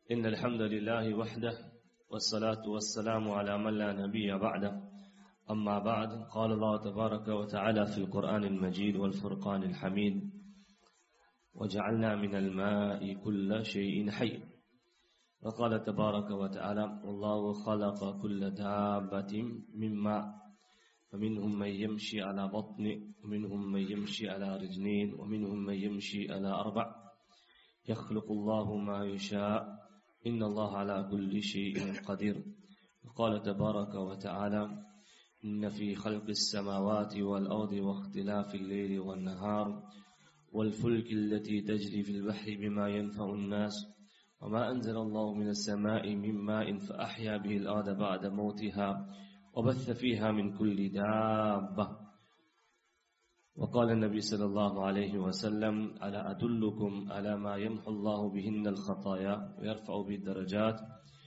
إن الحمد لله وحده والصلاة والسلام على من لا نبي بعده أما بعد قال الله تبارك وتعالى في القرآن المجيد والفرقان الحميد وجعلنا من الماء كل شيء حي وقال تبارك وتعالى والله خلق كل دابة من ماء فمنهم من يمشي على بطن ومنهم من يمشي على رجلين ومنهم من يمشي على أربع يخلق الله ما يشاء إن الله على كل شيء قدير وقال تبارك وتعالى إن في خلق السماوات والأرض واختلاف الليل والنهار والفلك التي تجري في البحر بما ينفع الناس وما أنزل الله من السماء من ماء فأحيا به الأرض بعد موتها وبث فيها من كل دابة وقال النبي صلى الله عليه وسلم ألا أدلكم على ما يمحو الله بهن الخطايا ويرفع به الدرجات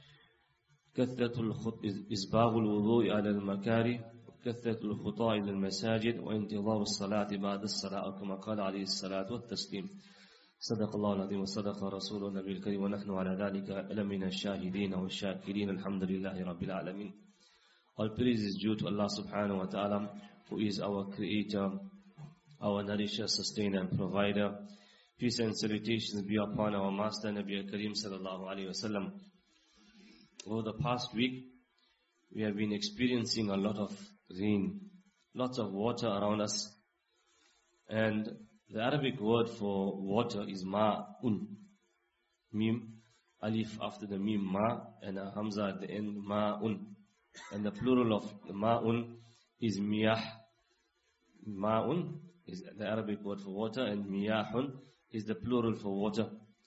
كثرة إسباغ الوضوء على المكاره كثرة الخطاء إلى المساجد وانتظار الصلاة بعد الصلاة كما قال عليه الصلاة والتسليم صدق الله العظيم وصدق رسول النبي الكريم ونحن على ذلك لمن الشاهدين والشاكرين الحمد لله رب العالمين. All praise is due to Allah subhanahu wa ta'ala, who is our creator, our nourisher, sustainer and provider. Peace and salutations be upon our master Nabi Kareem sallallahu alayhi wa sallam. Over the past week, we have been experiencing a lot of rain, lots of water around us. And the Arabic word for water is ma'un. Mim, alif after the mim, ma, and a hamza at the end, ma'un. And the plural of ma'un is miyah. Ma'un is the Arabic word for water, and miyahun is the plural for water.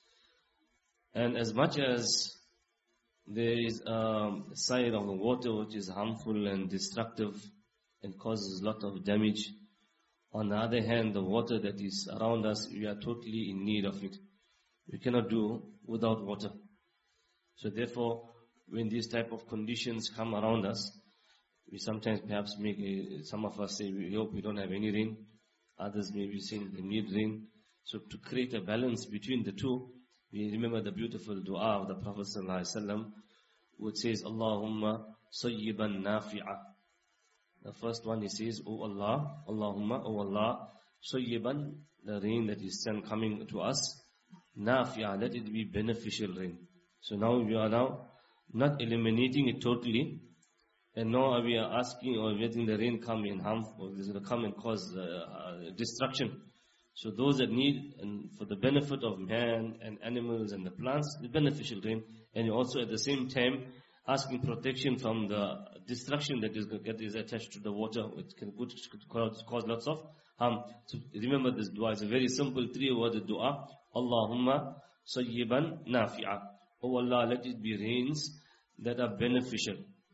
And as much as there is a side of the water which is harmful and destructive and causes a lot of damage, on the other hand, the water that is around us, we are totally in need of it. We cannot do without water. So therefore, when these type of conditions come around us, we sometimes perhaps some of us say, we hope we don't have any rain. Others may be saying they need rain. So to create a balance between the two, we remember the beautiful dua of the Prophet ﷺ, which says, Allahumma sayyiban nafi'a. The first one he says, O Allah, Allahumma, O Allah, sayyiban, the rain that is sent coming to us, nafi'a, let it be beneficial rain. So now we are not eliminating it totally, and now we are asking or letting the rain come in harmful, is going to come and cause destruction. So those that need, and for the benefit of man and animals and the plants, the beneficial rain, and also at the same time asking protection from the destruction that is attached to the water, which could cause lots of harm. So remember this dua, it's a very simple 3-worded dua. Allahumma sayyiban nafi'a. Oh Allah, let it be rains that are beneficial.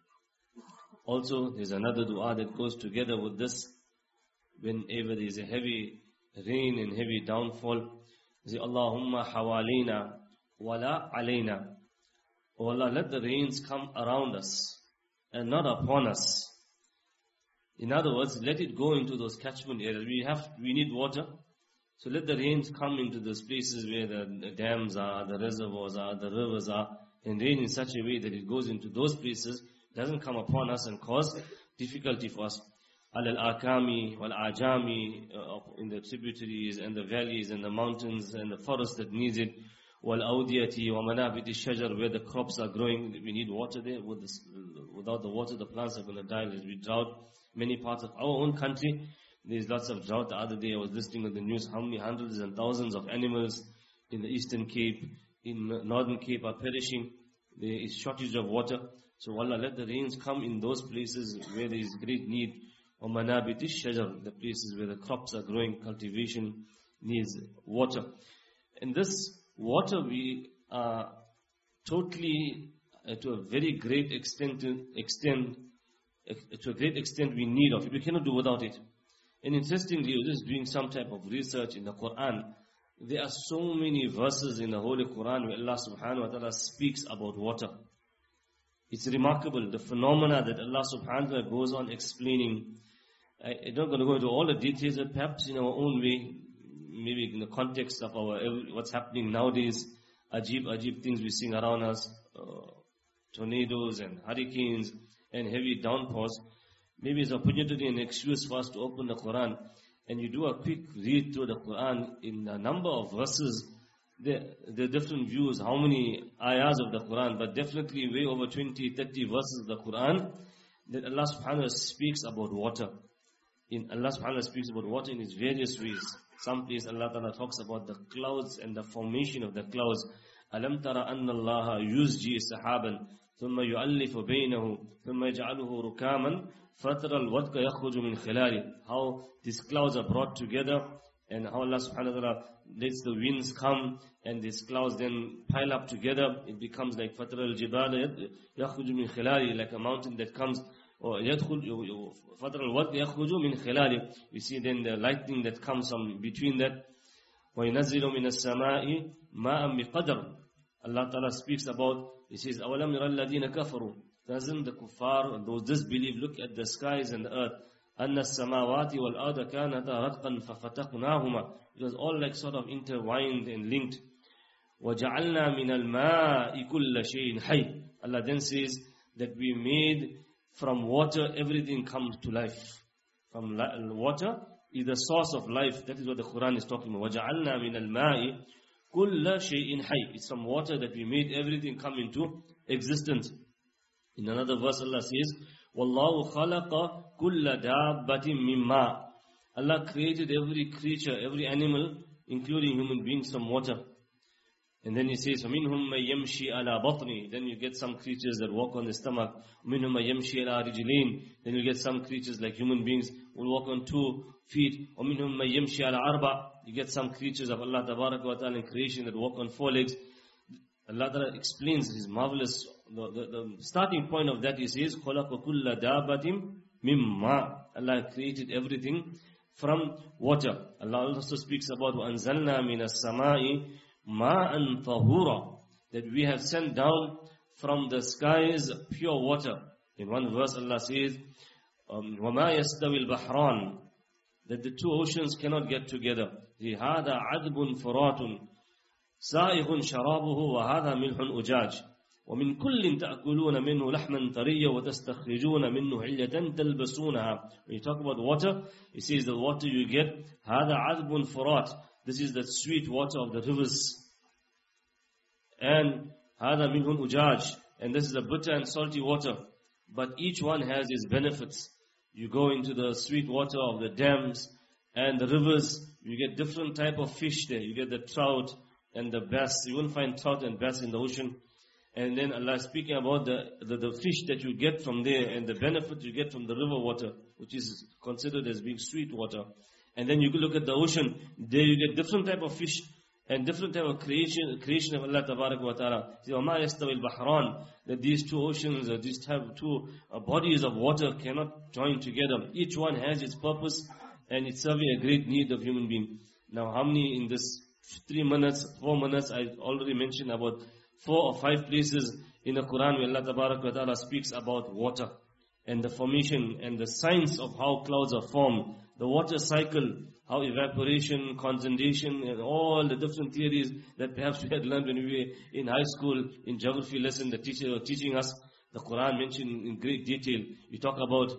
Also, there's another dua that goes together with this. Whenever there is a heavy rain and heavy downfall, say Allahumma hawalina wala alayna. Oh Allah, let the rains come around us and not upon us. In other words, let it go into those catchment areas. We need water. So let the rains come into those places where the dams are, the reservoirs are, the rivers are, and rain in such a way that it goes into those places, doesn't come upon us and cause difficulty for us. Al-akami wal-ajami, in the tributaries and the valleys and the mountains and the forest that needs it. Wal-awdiyati wa manabiti shajar, where the crops are growing, we need water there. Without the water, the plants are going to die. There's drought. Many parts of our own country, there's lots of drought. The other day I was listening to the news, how many hundreds and thousands of animals in the Eastern Cape, in the Northern Cape are perishing. There is shortage of water. So Allah, let the rains come in those places where there is great need. Or manabiti shajar, the places where the crops are growing, cultivation needs water. And this water we are totally, to a very great extent we need of it. We cannot do without it. And interestingly, I was just doing some type of research in the Quran. There are so many verses in the Holy Quran where Allah subhanahu wa ta'ala speaks about water. It's remarkable, the phenomena that Allah subhanahu wa ta'ala goes on explaining. I'm not going to go into all the details, but perhaps in our own way, maybe in the context of what's happening nowadays, ajib things we seeing around us, tornadoes and hurricanes and heavy downpours. Maybe it's an opportunity and excuse for us to open the Quran and you do a quick read through the Quran in a number of verses. There are different views, how many ayahs of the Quran, but definitely way over 20, 30 verses of the Quran that Allah subhanahu wa ta'ala speaks about water. Allah subhanahu wa ta'ala speaks about water in its various ways. Some place Allah ta'ala talks about the clouds and the formation of the clouds. أَلَمْ تَرَ أَنَّ اللَّهَ يُزْجِي سَحَابًا ثُمَّ يُؤَلِّفُ بَيْنَهُ ثُمَّ يَجْعَلُهُ رُكَامًا فَتَرَى الْوَدْقَ يَخْرُجُ مِنْ خِلَالِهِ. How these clouds are brought together and how Allah subhanahu wa ta'ala lets the winds come and these clouds then pile up together. It becomes like فَتَرَى الْجِبَالَ يَخْرُجُ مِنْ خِلَالِهِ, like a mountain that comes, or يَدْخُلُ فَتَرَى الْوَدْقَ يَخْرُجُ مِنْ خِلَالِهِ. You see then the lightning that comes from between that. وَيَنَزِّلُ مِنَ السَّمَاءِ مَاءً بِقَدْرٍ. Allah Ta'ala speaks about, He says, أَوَلَمْ يَرَى الَّذِينَ كَفَرُوا. Doesn't the kuffar, those disbelieve, look at the skies and the earth? أَنَّ السَّمَاوَاتِ وَالْأَرْضَ كَانَتَا رَتْقًا فَفَتَقْنَاهُمَا. It was all like sort of intertwined and linked. وَجَعَلْنَا مِنَ الْمَاءِ كُلَّ شَيْءٍ حَيٍّ. Allah then says that we made from water everything comes to life. From water is the source of life. That is what the Quran is talking about. وَجَعَلْنَا مِنَ الْمَاءِ كُلَّ شَيْءٍ حَيٍّ. It's from water that we made everything come into existence. In another verse Allah says, وَاللَّهُ خَلَقَ كُلَّ دَابَّةٍ مِّن مَّاءٍ. Allah created every creature, every animal, including human beings, from water. And then He says, وَمِنْهُمْ مَن يَمْشِي عَلَى بَطْنِهِ. Then you get some creatures that walk on the stomach. وَمِنْهُمْ مَن يَمْشِي عَلَى رِجْلَيْنِ. Then you get some creatures like human beings will walk on 2 feet. وَمِنْهُمْ مَن يَمْشِي عَلَى أَرْبَعٍ. You get some creatures of Allah Tabaraka wa Ta'ala in creation that walk on 4 legs. Allah Ta'ala explains His marvelous, the starting point of that, He says, خَلَقَ كُلَّ دَابَةٍ مِّن مَّاءٍ. Allah created everything from water. Allah also speaks about وَأَنزَلْنَا مِنَ السَّمَاءِ مَاءً طَهُورًا. That we have sent down from the skies pure water. In one verse Allah says, وَمَا يَسْتَوِي الْبَحْرَانِ. That the 2 oceans cannot get together. هَذَا عَذْبٌ فُرَاتٌ سَائِغٌ شَرَابُهُ وَهَذَا مِلْحٌ أُجَاجٌ وَمِنْ كُلٍّ تَأْكُلُونَ مِنْهُ لَحْمًا طَرِيًّا وَتَسْتَخْرِجُونَ مِنْهُ حِلْيَةً تَلْبَسُونَهَا. When you talk about water, it says the water you get, هَذَا عَذْبٌ فُرَاتٌ. This is the sweet water of the rivers. And هَذَا مِلْحٌ أُجَاجٌ. And this is the bitter and salty water. But each one has its benefits. You go into the sweet water of the dams and the rivers, you get different type of fish there. You get the trout and the bass. You won't find trout and bass in the ocean. And then Allah is speaking about the fish that you get from there and the benefit you get from the river water, which is considered as being sweet water. And then you look at the ocean, there you get different type of fish and different type of creation of Allah Tabaraka wa Ta'ala. وَمَا يَسْتَوِي الْبَحْرَانِ. That these 2 oceans, or these type of 2 bodies of water cannot join together. Each one has its purpose and it's serving a great need of human being. Now how many in this 3 minutes, 4 minutes, I already mentioned about 4 or 5 places in the Quran where Allah Tabaraka wa Ta'ala speaks about water and the formation and the science of how clouds are formed, the water cycle, how evaporation, condensation, and all the different theories that perhaps we had learned when we were in high school, in geography lesson, the teacher was teaching us. The Quran mentioned in great detail. You talk about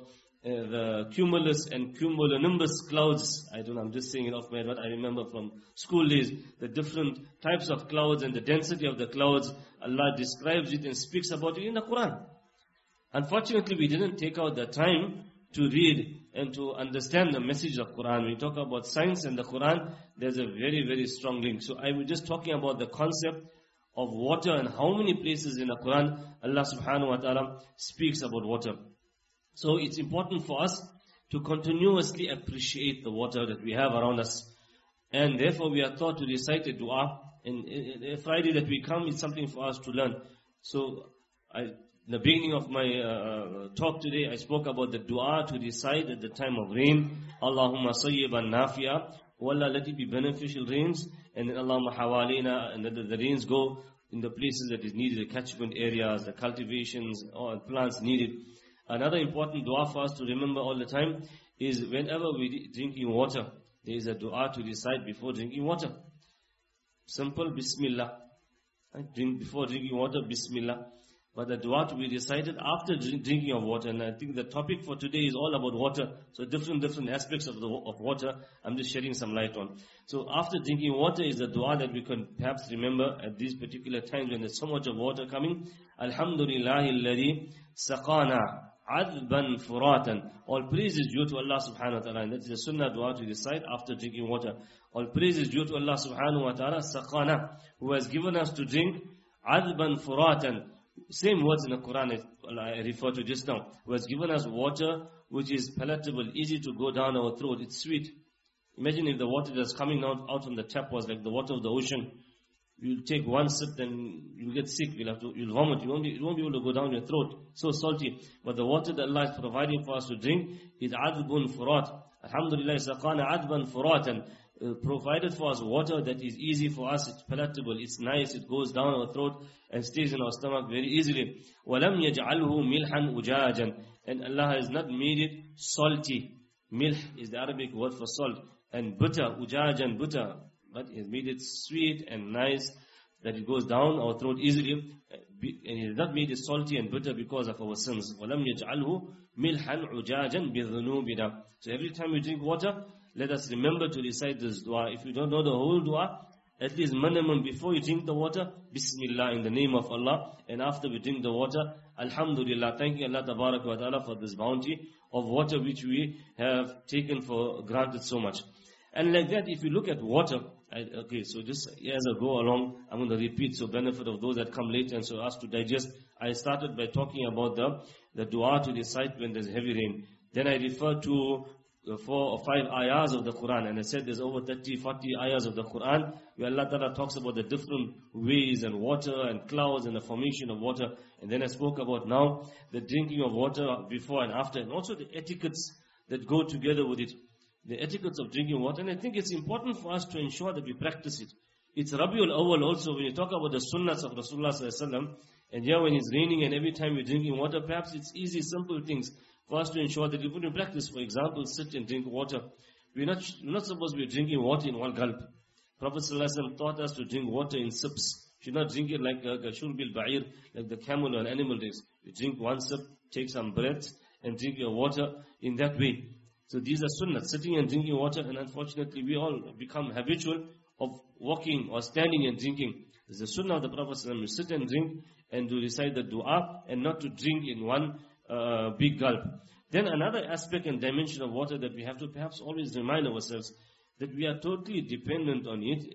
the cumulus and cumulonimbus clouds. I don't know, I'm just saying it off my head, but I remember from school days, the different types of clouds and the density of the clouds. Allah describes it and speaks about it in the Quran. Unfortunately, we didn't take out the time to read and to understand the message of Quran. When we talk about science and the Quran, there's a very, very strong link. So I was just talking about the concept of water and how many places in the Quran Allah subhanahu wa ta'ala speaks about water. So it's important for us to continuously appreciate the water that we have around us. And therefore we are taught to recite a dua. And Friday that we come, it's something for us to learn. So in the beginning of my talk today, I spoke about the dua to recite at the time of rain. Allahumma sayyiban nafi'a. Oh Allah, let it be beneficial rains. And then Allahumma hawalina. And that the rains go in the places that is needed, the catchment areas, the cultivations, or plants needed. Another important dua for us to remember all the time is whenever we drinking water, there is a dua to recite before drinking water. Simple, Bismillah. Drink before drinking water, Bismillah. But the dua to be recited after drinking of water. And I think the topic for today is all about water. So different aspects of water, I'm just shedding some light on. So after drinking water is the dua that we can perhaps remember at these particular times when there's so much of water coming. Alhamdulillahi alladhi saqana adban furatan. All praise is due to Allah subhanahu wa ta'ala. And that is the sunnah dua to recite after drinking water. All praise is due to Allah subhanahu wa ta'ala, saqana, who has given us to drink adban furatan. Same words in the Quran I referred to just now. Who has given us water which is palatable, easy to go down our throat. It's sweet. Imagine if the water that's coming out from the tap was like the water of the ocean. You'll take one sip, then you'll get sick. You'll vomit. You won't be able to go down your throat. So salty. But the water that Allah is providing for us to drink is adbun furat. Alhamdulillah, saqana adban furatan. Provided for us water that is easy for us, it's palatable, it's nice, it goes down our throat and stays in our stomach very easily. وَلَمْ يَجْعَلْهُ مِلْحًا أُجَاجًا. And Allah has not made it salty. Milh is the Arabic word for salt. And bitter, ujajan, bitter. But He has made it sweet and nice, that it goes down our throat easily. And He has not made it salty and bitter because of our sins. وَلَمْ يَجْعَلْهُ مِلْحًا أُجَاجًا بِذُنُوبِنَا. So every time we drink water, let us remember to recite this dua. If you don't know the whole dua, at least minimum before you drink the water, Bismillah in the name of Allah. And after we drink the water, Alhamdulillah, thanking Allah Tabarak wa Ta'ala for this bounty of water which we have taken for granted so much. And like that, if you look at water, so just as I go along, I'm going to repeat so benefit of those that come later and so ask to digest. I started by talking about the dua to recite when there's heavy rain. Then I referred to 4 or 5 ayahs of the Quran, and I said there's over 30, 40 ayahs of the Quran where Allah Ta'ala talks about the different ways and water and clouds and the formation of water. And then I spoke about now the drinking of water before and after, and also the etiquettes that go together with it. The etiquettes of drinking water, and I think it's important for us to ensure that we practice it. It's Rabiul Awwal also, when you talk about the sunnahs of Rasulullah Sallallahu Alaihi Wasallam, and here when it's raining and every time we're drinking water, perhaps it's easy, simple things for us to ensure that we put in practice. For example, sit and drink water. We're not supposed to be drinking water in one gulp. Prophet ﷺ taught us to drink water in sips. You should not drink it like a shurbil ba'ir, like the camel or an animal drinks. You drink one sip, take some breath, and drink your water in that way. So these are sunnah, sitting and drinking water, and unfortunately we all become habitual of walking or standing and drinking. There's a sunnah of the Prophet ﷺ, to sit and drink and to recite the dua and not to drink in one big gulp. Then another aspect and dimension of water that we have to perhaps always remind ourselves that we are totally dependent on it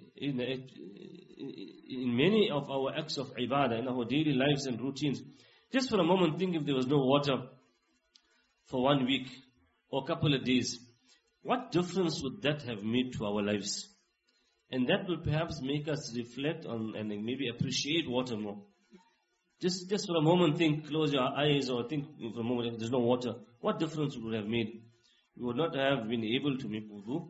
in many of our acts of ibadah, in our daily lives and routines. Just for a moment, think if there was no water for 1 week or a couple of days, what difference would that have made to our lives? And that will perhaps make us reflect on and maybe appreciate water more. Just for a moment think, close your eyes or think for a moment, if there's no water, what difference would it have made? We would not have been able to make wudu.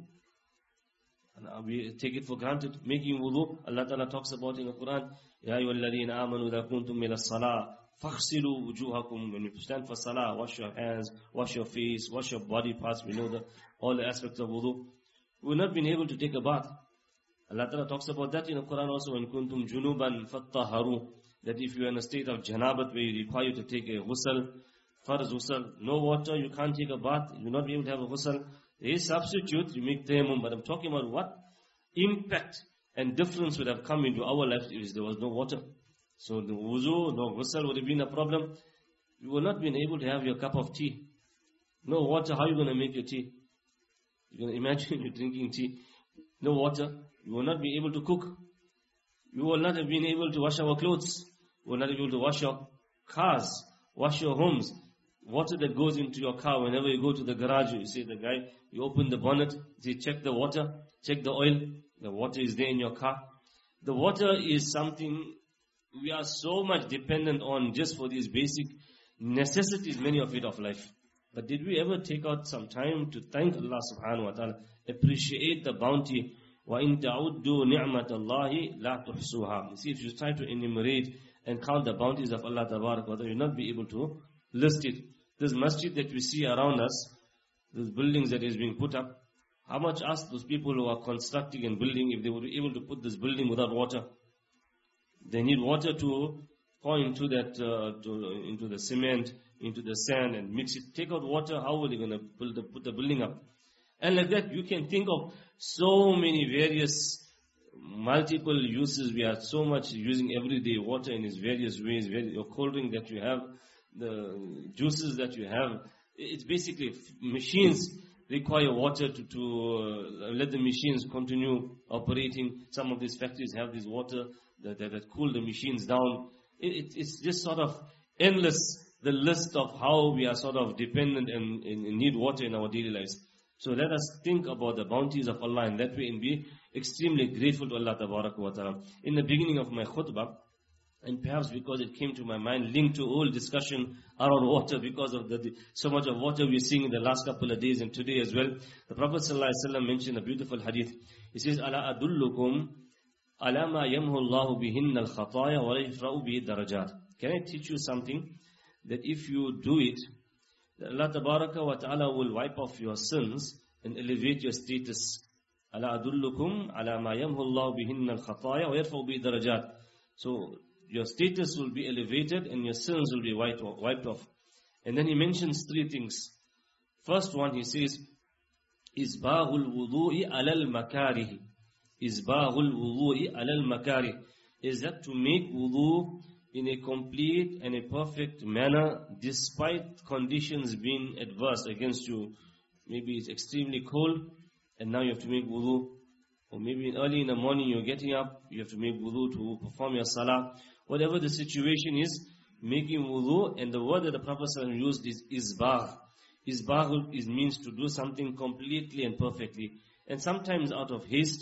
And we take it for granted. Making wudu, Allah Ta'ala talks about in the Quran, Ya ayyuhalladhina amanu idha kuntum ila salah, faghsilu wujuhakum. When you stand for salah, wash your hands, wash your face, wash your body parts. We know all the aspects of wudu. We would not been able to take a bath. Allah Ta'ala talks about that in the Quran also, when kuntum junuban fattaharu. That if you are in a state of janabat where you require to take a ghusl, farz ghusl, no water, you can't take a bath, you will not be able to have a ghusl. There is substitute, you make tayammum, but I'm talking about what impact and difference would have come into our lives if there was no water. So the wuzu, no ghusl would have been a problem. You would not been able to have your cup of tea. No water, how are you going to make your tea? You're going to imagine you're drinking tea. No water, you will not be able to cook. You will not have been able to wash our clothes. You will not be able to wash your cars, wash your homes. Water that goes into your car, whenever you go to the garage, you see the guy, you open the bonnet, you say, check the water, check the oil. The water is there in your car. The water is something we are so much dependent on just for these basic necessities, many of it of life. But did we ever take out some time to thank Allah subhanahu wa ta'ala, appreciate the bounty? وَإِن تَعُدُّوا نِعْمَةَ اللَّهِ لَا تُحْصُوهَا. You see, if you try to enumerate and count the bounties of Allah Tabarak wa Ta'ala, you'll not be able to list it. This masjid that we see around us, these buildings that is being put up, how much ask those people who are constructing and building if they were able to put this building without water? They need water to pour into that, into the cement, into the sand and mix it. Take out water, how are they going to put the building up? And like that, you can think of so many various multiple uses. We are so much using everyday water in its various ways. Your cold drink that you have, the juices that you have, it's basically machines require water to let the machines continue operating. Some of these factories have this water that cool the machines down. It's just sort of endless, the list of how we are sort of dependent and need water in our daily lives. So let us think about the bounties of Allah in that way and be extremely grateful to Allah wa ta'ala. In the beginning of my khutbah, and perhaps because it came to my mind, linked to all discussion around water, because of so much of water we're seeing in the last couple of days and today as well. The Prophet ﷺ mentioned a beautiful hadith. He says, "Ala adullukum ala ma yamhu Allahu bihinna al-khataya wa yafra'u bihi darajat." Can I teach you something? That if you do it, Allah tabaraka wa ta'ala will wipe off your sins and elevate your status. Ala adullukum ala ma yamhu Allahu bihinna al-khataya wa yarfa'u bihi darajat. So your status will be elevated and your sins will be wiped off. And then he mentions three things. First one, he says, Isbahul wudu'i alal makarih. Isbahul wudu'i alal makarih. Is that to make wudu in a complete and a perfect manner despite conditions being adverse against you. Maybe it's extremely cold and now you have to make wudu. Or maybe early in the morning you're getting up, you have to make wudu to perform your salah. Whatever the situation is, making wudu, and the word that the Prophet used is isbagh. Isbagh means to do something completely and perfectly. And sometimes out of haste,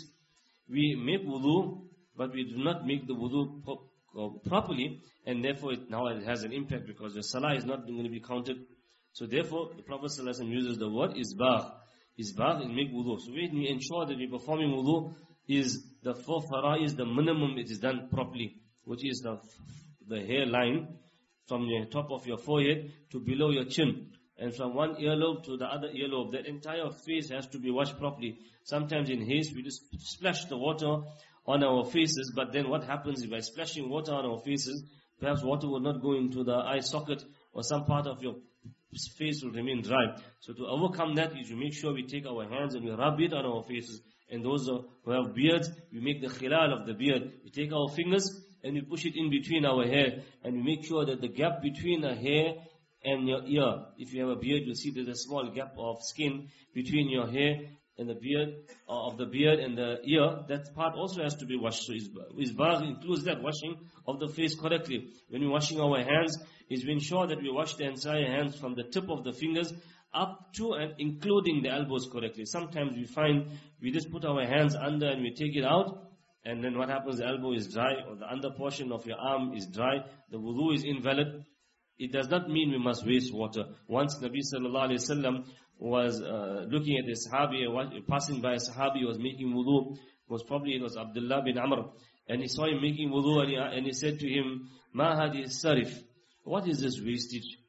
we make wudu, but we do not make the wudu properly, and therefore now it has an impact because the salah is not going to be counted. So therefore, the Prophet ﷺ uses the word isbagh. Isbagh is make wudu. So when we ensure that we're performing wudu, is the 4 fara'is, the minimum it is done properly, which is the hairline from the top of your forehead to below your chin. And from one earlobe to the other earlobe, that entire face has to be washed properly. Sometimes in haste, we just splash the water on our faces, but then what happens if by splashing water on our faces, perhaps water will not go into the eye socket or some part of your face will remain dry. So to overcome that, is to make sure we take our hands and we rub it on our faces. And those who have beards, we make the khilal of the beard. We take our fingers and we push it in between our hair, and we make sure that the gap between the hair and your ear, if you have a beard, you'll see there's a small gap of skin between your hair and the beard, of the beard and the ear. That part also has to be washed. So isbagh includes that, washing of the face correctly. When we're washing our hands, is we ensure that we wash the entire hands from the tip of the fingers up to and including the elbows correctly. Sometimes we find we just put our hands under and we take it out, and then what happens, the elbow is dry or the under portion of your arm is dry, the wudu is invalid. It does not mean we must waste water. Once Nabi sallallahu alayhi wasallam was looking at a sahabi, passing by a sahabi who was making wudu, it was Abdullah bin Amr, and he saw him making wudu, and he said to him, Ma hadi sarif, what is this wastage?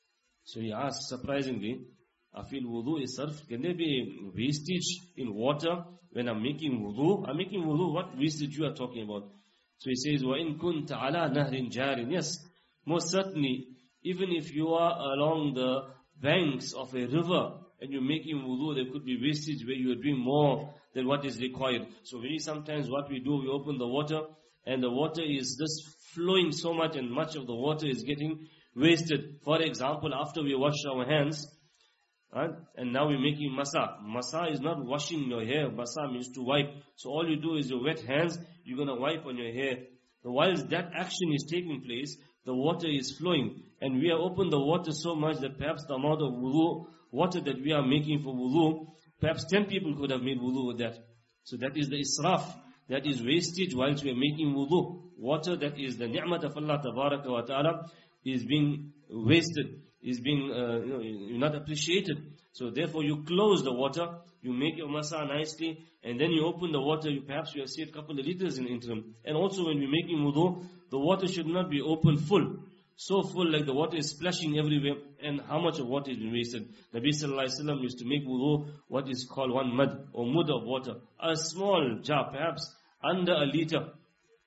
So he asked surprisingly, Afil wudu is sarf, can there be wastage in water when I'm making wudu? I'm making wudu, what wastage you are talking about? So he says, Wa in kunta ala nahrin jarin. Yes, most certainly, even if you are along the banks of a river and you're making wudu, there could be wastage where you are doing more than what is required. So very sometimes what we do, we open the water and the water is just flowing so much and much of the water is getting wasted. For example, after we wash our hands, right, and now we're making masa. Masa is not washing your hair. Masa means to wipe. So all you do is your wet hands, you're going to wipe on your hair. Whilst that action is taking place, the water is flowing. And we have opened the water so much that perhaps the amount of wudu, water that we are making for wudu, perhaps 10 people could have made wudu with that. So that is the israf. That is wastage whilst we are making wudu. Water that is the ni'mat of Allah tabaraka wa ta'ala is being wasted, is being not appreciated. So therefore you close the water, you make your masa nicely, and then you open the water, perhaps you have saved a couple of liters in the interim. And also when we're making wudu, the water should not be open full. So full like the water is splashing everywhere, and how much of water is being wasted. Nabi sallallahu alaihi wasallam used to make wudu what is called one mud, or mud of water. A small jar, perhaps under a liter.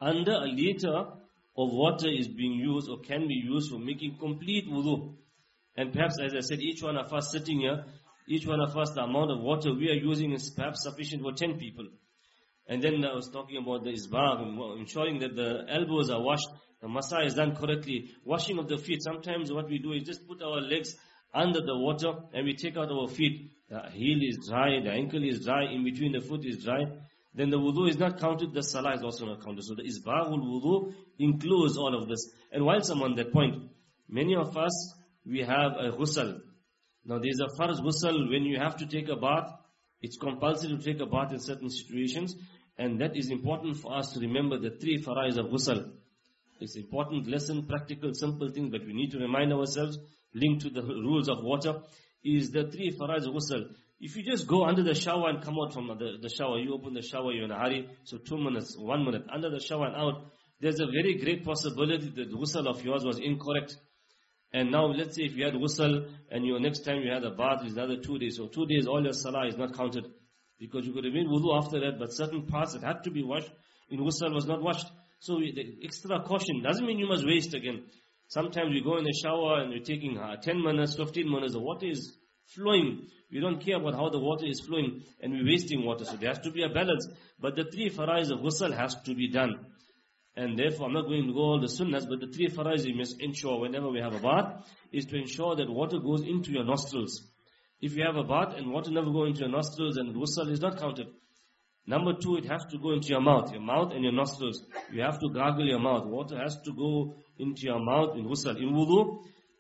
under a liter of water is being used or can be used for making complete wudu. And perhaps, as I said, each one of us sitting here, each one of us, the amount of water we are using is perhaps sufficient for 10 people. And then I was talking about the isbagh, ensuring that the elbows are washed, the masa is done correctly. Washing of the feet, sometimes what we do is just put our legs under the water and we take out our feet. The heel is dry, the ankle is dry, in between the foot is dry. Then the wudu is not counted, the salah is also not counted. So the isbaghul wudu includes all of this. And whilst I'm on that point, many of us, we have a ghusl. Now there is a farz ghusl when you have to take a bath. It's compulsory to take a bath in certain situations. And that is important for us to remember the 3 faraiz of ghusl. It's important lesson, practical, simple thing, but we need to remind ourselves, linked to the rules of water, is the 3 faraiz of ghusl. If you just go under the shower and come out from the shower, you open the shower, you're in a hurry, so 2 minutes, 1 minute, under the shower and out, there's a very great possibility that the ghusl of yours was incorrect. And now let's say if you had ghusl and your next time you had a bath is another 2 days. So 2 days all your salah is not counted. Because you could have made wudu after that, but certain parts that had to be washed in ghusl was not washed. So the extra caution doesn't mean you must waste again. Sometimes we go in the shower and we're taking 10 minutes, 15 minutes, the water is flowing. We don't care about how the water is flowing and we're wasting water. So there has to be a balance. But the 3 faraiz of ghusl has to be done. And therefore, I'm not going to go all the sunnahs, but the 3 faraiz you must ensure whenever we have a bath is to ensure that water goes into your nostrils. If you have a bath and water never go into your nostrils, and ghusl is not counted. Number 2, it has to go into your mouth and your nostrils. You have to gargle your mouth. Water has to go into your mouth in ghusl. In wudu,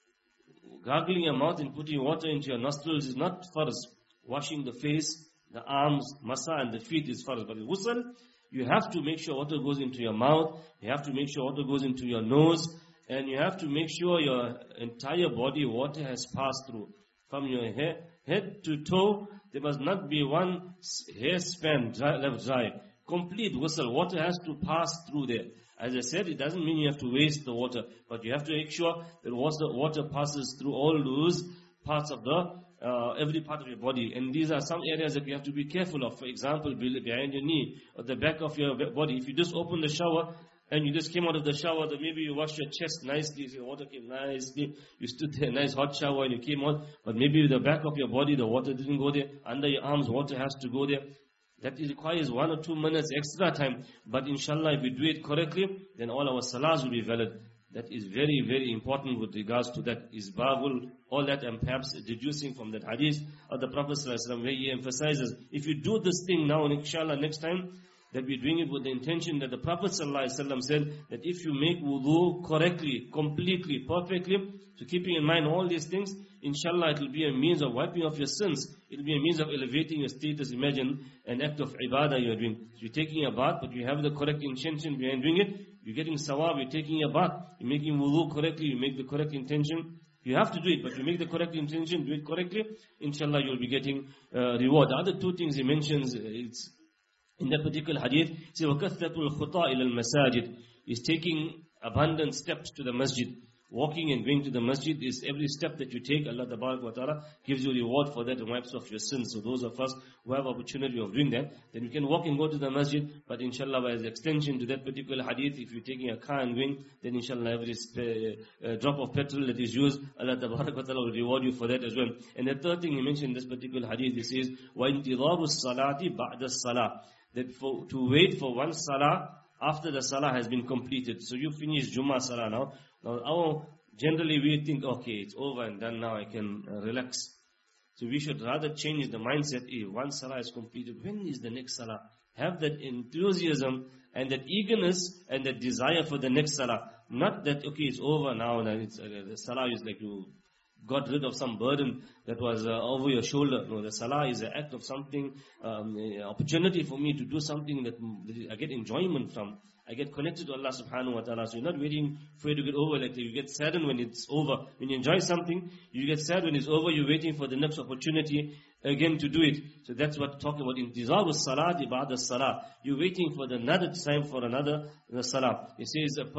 gargling your mouth and putting water into your nostrils is not farz. Washing the face, the arms, masa and the feet is farz. But in ghusl, you have to make sure water goes into your mouth, you have to make sure water goes into your nose, and you have to make sure your entire body water has passed through. From your head to toe, there must not be one hair span left dry. Complete ghusl, water has to pass through there. As I said, it doesn't mean you have to waste the water, but you have to make sure that water passes through all those parts of every part of your body. And these are some areas that you have to be careful of. For example, behind your knee, or the back of your body. If you just open the shower, and you just came out of the shower, then maybe you washed your chest nicely, the water came nicely, you stood there, nice hot shower, and you came out, but maybe the back of your body, the water didn't go there, under your arms, water has to go there. That requires 1 or 2 minutes extra time, but inshallah, if we do it correctly, then all our salahs will be valid. That is very, very important with regards to that isbaghul, all that, and perhaps deducing from that hadith of the Prophet ﷺ, where he emphasizes, if you do this thing now, and inshallah, next time, that we're doing it with the intention that the Prophet ﷺ said that if you make wudu correctly, completely, perfectly, so keeping in mind all these things, inshallah it will be a means of wiping off your sins. It will be a means of elevating your status. Imagine an act of ibadah you are doing. So you're taking a bath, but you have the correct intention behind doing it. You're getting sawab, you're taking a bath. You're making wudu correctly, you make the correct intention. You have to do it, but you make the correct intention, do it correctly, inshallah you'll be getting reward. The other 2 things he mentions, it's in that particular hadith, he says, وَكَثَّةُ الْخُطَىٰ إِلَى الْمَسَاجِدِ is taking abundant steps to the masjid. Walking and going to the masjid is every step that you take, Allah Tabarak wa Ta'ala gives you reward for that and wipes off your sins. So those of us who have opportunity of doing that, then we can walk and go to the masjid, but inshallah as extension to that particular hadith, if you're taking a car and going, then inshallah every drop of petrol that is used, Allah Tabarak wa Ta'ala will reward you for that as well. And the 3rd thing he mentioned in this particular hadith, he says, وَإِنْتِظَارُ الصَّلَاةِ بَعْدَ الصَّلَاةِ that to wait for one salah after the salah has been completed. So you finish Jummah salah now. Now generally we think, okay, it's over and done now, I can relax. So we should rather change the mindset. If one salah is completed, when is the next salah? Have that enthusiasm and that eagerness and that desire for the next salah. Not that, okay, it's over now, and it's, the salah is like you got rid of some burden that was over your shoulder. No, the salah is an act of something, opportunity for me to do something that I get enjoyment from. I get connected to Allah subhanahu wa ta'ala. So you're not waiting for it to get over like that. You get saddened when it's over. When you enjoy something, you get sad when it's over. You're waiting for the next opportunity again to do it. So that's what talking about. Intizar as-salati ba'da as-salah. You're waiting for another time for another salah. It says a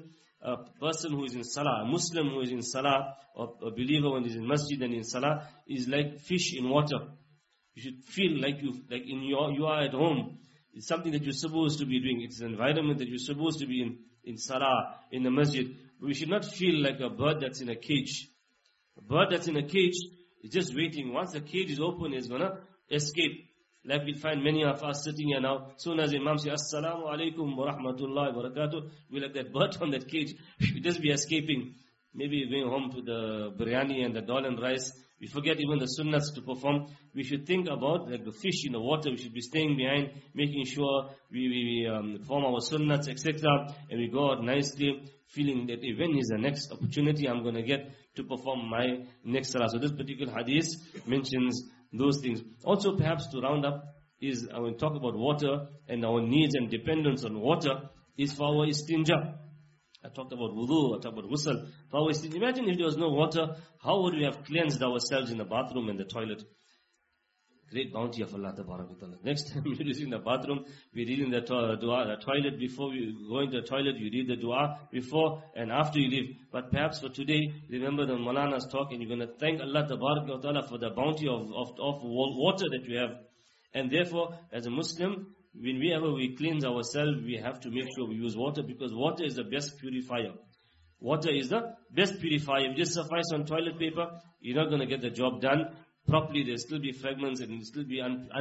person who is in salah, a Muslim who is in salah, or a believer when he's in masjid and in salah, is like fish in water. You should feel like you are at home. It's something that you're supposed to be doing. It's an environment that you're supposed to be in salah, in the masjid. But we should not feel like a bird that's in a cage. A bird that's in a cage is just waiting. Once the cage is open, it's going to escape. Like we find many of us sitting here now. Soon as Imam says, Assalamu alaikum wa rahmatullahi wa barakatuh, we like that bird on that cage. We just be escaping. Maybe going home to the biryani and the dal and rice. We forget even the sunnahs to perform. We should think about like the fish in the water. We should be staying behind, making sure we perform our sunnahs, etc. And we go out nicely, feeling that when is the next opportunity I'm going to get to perform my next salah. So this particular hadith mentions those things. Also perhaps to round up is, when we talk about water and our needs and dependence on water, is for our istinja. I talked about wudu, I talked about ghusl. For our istinja, imagine if there was no water, how would we have cleansed ourselves in the bathroom and the toilet? Great bounty of Allah Ta'ala. Next time you're using the bathroom, we read in the dua, the toilet before we go into the toilet, you read the dua before and after you leave. But perhaps for today, remember the Maulana's talk and you're going to thank Allah Ta'ala for the bounty of water that you have. And therefore, as a Muslim, whenever we cleanse ourselves, we have to make sure we use water, because water is the best purifier. Water is the best purifier. If you just suffice on toilet paper, you're not going to get the job done properly. There'll still be fragments and it'll still be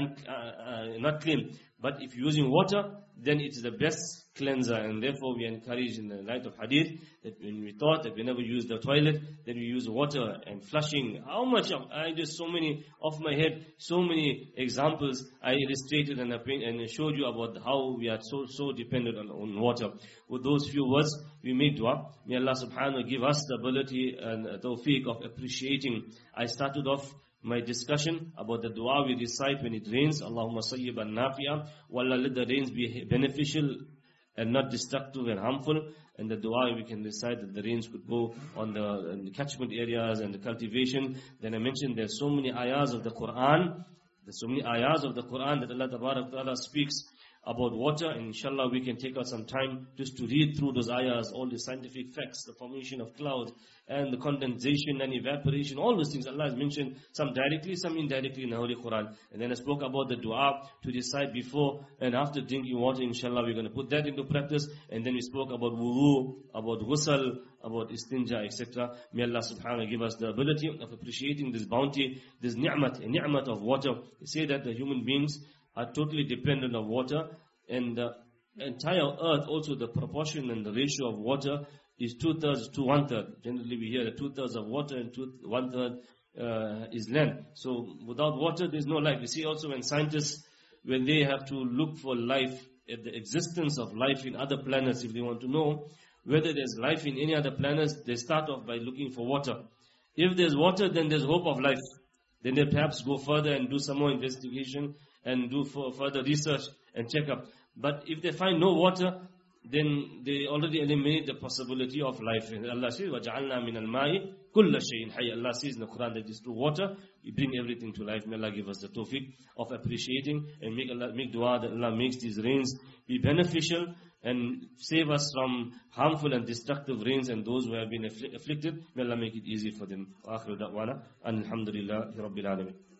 not clean. But if you're using water, then it's the best cleanser. And therefore we encourage in the light of hadith that when we thought that whenever we use the toilet, then we use water and flushing. How much I just so many off my head, so many examples I illustrated and showed you about how we are so dependent on water. With those few words, we make dua. May Allah subhanahu wa ta'ala give us the ability and tawfiq of appreciating. I started off my discussion about the dua we recite when it rains. Allahumma sayyiban nafi'a. Wallah, let the rains be beneficial and not destructive and harmful. And the dua we can recite that the rains could go on the catchment areas and the cultivation. Then I mentioned there's so many ayahs of the Quran. There's so many ayahs of the Quran that Allah Ta'ala speaks about water, and inshallah we can take out some time just to read through those ayahs, all the scientific facts, the formation of clouds, and the condensation and evaporation, all those things Allah has mentioned, some directly, some indirectly in the Holy Quran. And then I spoke about the dua to recite before and after drinking water. Inshallah we're going to put that into practice. And then we spoke about wudu, about ghusl, about istinja, etc. May Allah subhanahu wa ta'ala give us the ability of appreciating this bounty, this ni'mat, a ni'mat of water. They say that the human beings are totally dependent on water, and the entire earth, also the proportion and the ratio of water is 2/3 to 1/3. Generally we hear that 2/3 of water and 1/3 is land. So without water there's no life. We see also when scientists, when they have to look for life, at the existence of life in other planets, if they want to know whether there's life in any other planets, they start off by looking for water. If there's water, then there's hope of life. Then they perhaps go further and do some more investigation and do further research and check up. But if they find no water, then they already eliminate the possibility of life. And Allah says, وَجَعَلْنَا مِنَ الْمَاءِ كُلَّ شَيْءٍ حَيٍّ. Allah says in the Quran that is through water, we bring everything to life. May Allah give us the tawfiq of appreciating, and make dua that Allah makes these rains be beneficial and save us from harmful and destructive rains, and those who have been afflicted, may Allah make it easy for them. وآخر دعوانا أن الحمد لله رب العالمين.